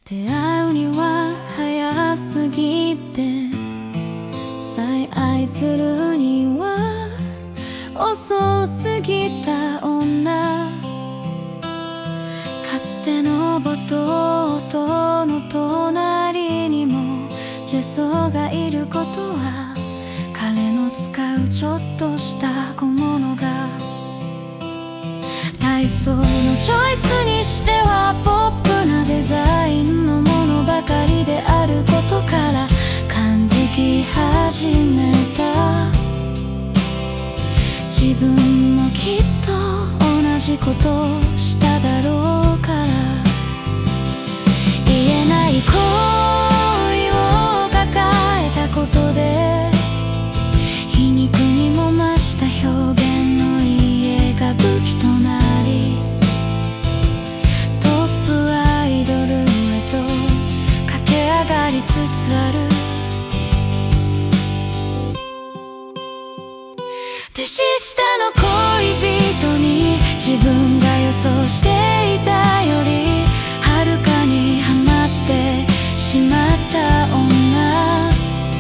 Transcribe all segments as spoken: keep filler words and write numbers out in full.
出会うには早すぎて、再愛するには遅すぎた女。かつてのボトトの隣にもジェソがいることは、彼の使うちょっとした小物が体操のチョイスにしてはポップなデザインのものばかりであることから感づき始めた。自分もきっと同じことをしただろうから、言えない恋を抱えたことで皮肉にも増した表現の家が武器となり、トップアイドルへと駆け上がりつつある。年下の恋人に自分が予想していたよりはるかにハマってしまった女。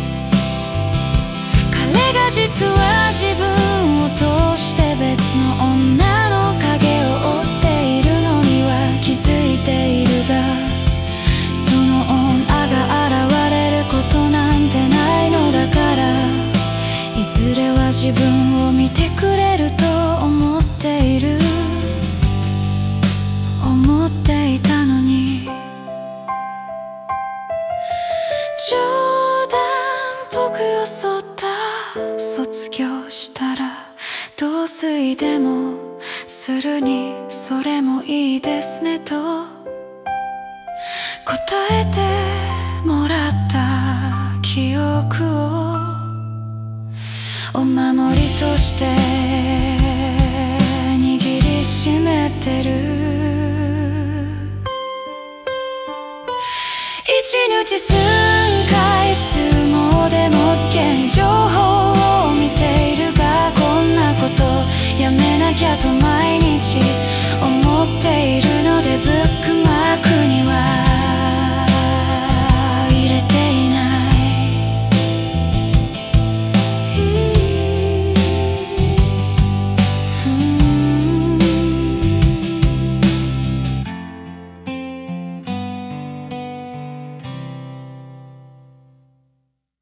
彼が実は自分を通して別の女の影を追っているのには気づいているが、その女が現れることなんてないのだから、いずれは自分を見てくれると思っている思っていたのに。冗談っぽくよそった。卒業したら同棲でもするにそれもいいですねと答えてもらった記憶をお守りとして握りしめてる。一日数回数もでも現状報を見ているが、こんなことやめなきゃと毎日思っているので、ブックマークには